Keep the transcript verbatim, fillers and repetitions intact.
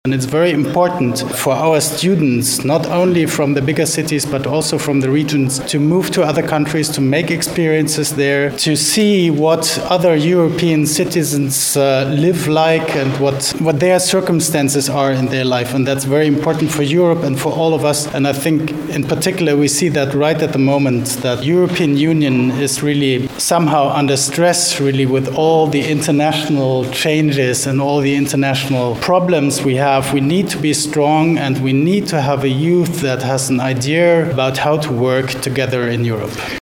And it's very important for our students, not only from the bigger cities, but also from the regions, to move to other countries, to make experiences there, to see what other European citizens uh, live like and what, what their circumstances are in their life. And that's very important for Europe and for all of us. And I think in particular, we see that right at the moment, that European Union is really somehow under stress, really, with all the international changes and all the international problems we have. We need to be strong, and we need to have a youth that has an idea about how to work together in Europe.